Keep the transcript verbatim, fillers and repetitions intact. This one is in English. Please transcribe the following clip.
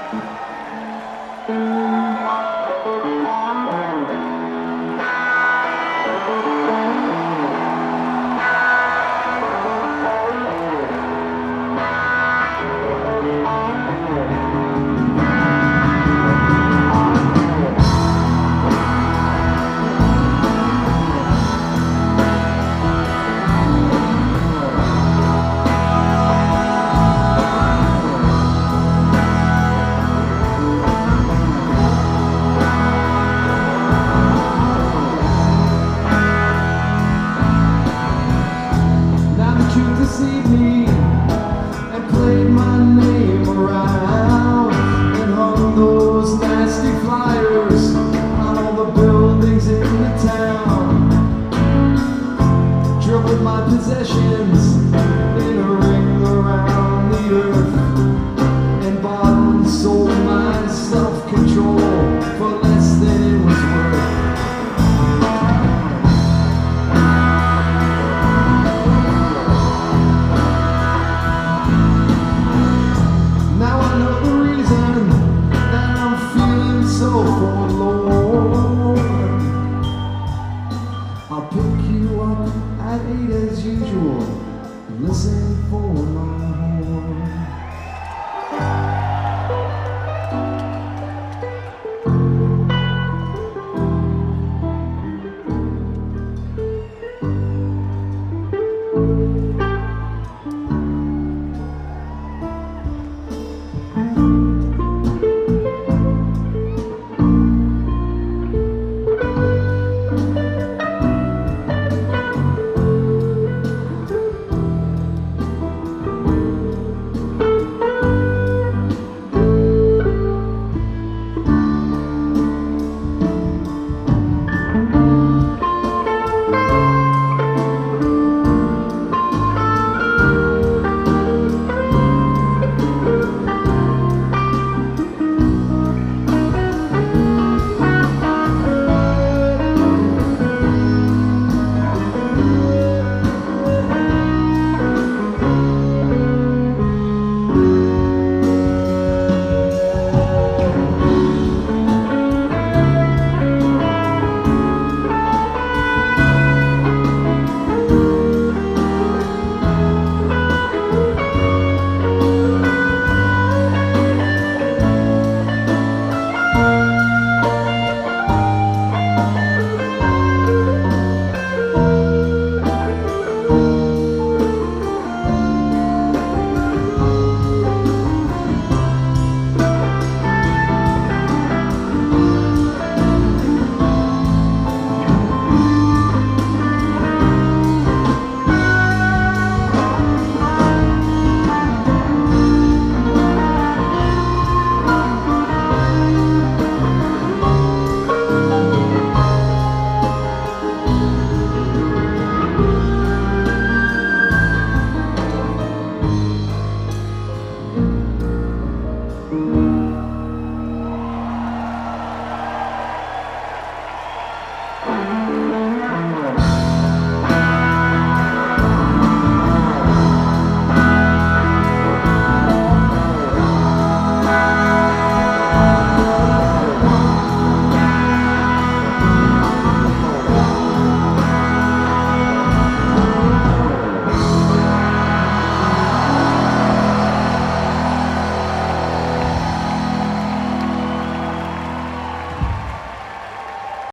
Deceived me and played my name around and hung those nasty flyers on all the buildings in the town. Drove with my possessions in a ring around the earth and bought and sold my self-control for less than it was worth. I'll pick you up at eight as usual. Listen